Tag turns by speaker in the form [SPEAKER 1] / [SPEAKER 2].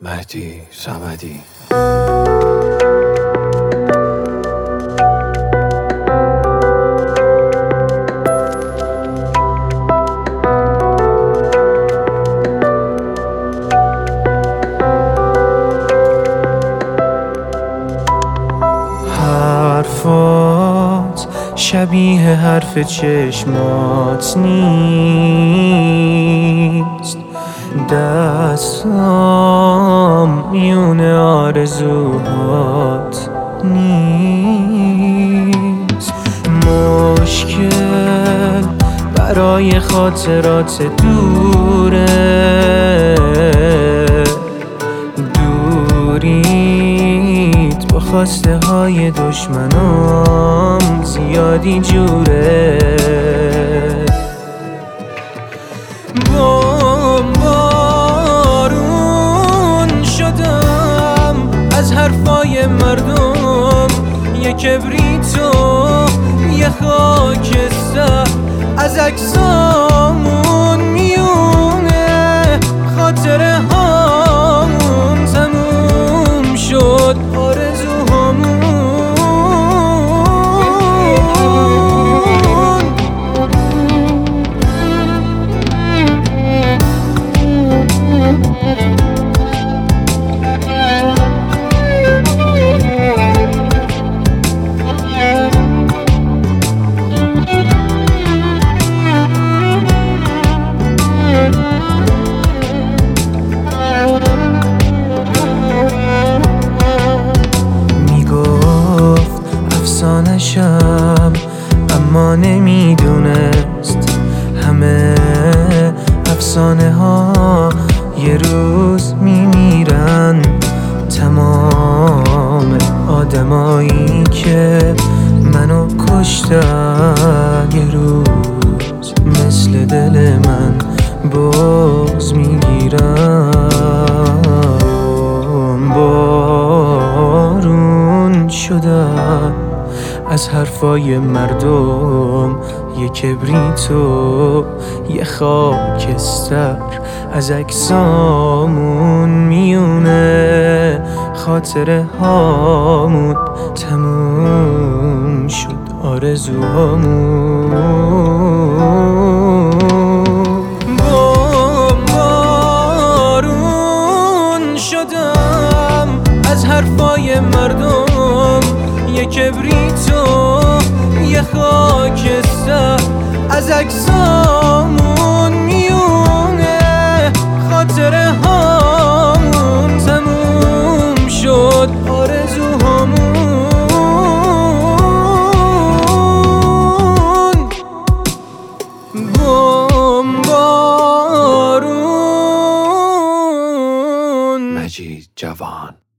[SPEAKER 1] مهدی صمدی.
[SPEAKER 2] حرفات شبیه حرف چشمات نیست، دستام میون آرزوهات نیست. مشکل برای خاطرات دوریت با خواسته های دشمنام زیادی جوره. بارون شدم از حرفای مردم، یه کبریتو یه خاکستر از عکسامون میونه. خاطره هامون تموم شد، آرزوهامون افسانه‌شم اما نمیدونست همه افسانه ها یه روز میمیرن. تمام آدمایی که منو کشتن یه روز مثل دل من باز میگیرن. بارون شدم از حرفای مردم، یه کبریتو یه خاکستر از عکسامون میونه. خاطره هامون تموم شد، آرزوهامون. بارون شدم از حرفای مردم، یه کبریتو یه خاکستر از عکسامون میونه. خاطره هامون تموم شد، آرزوهامون. بارون
[SPEAKER 1] مجید جوان.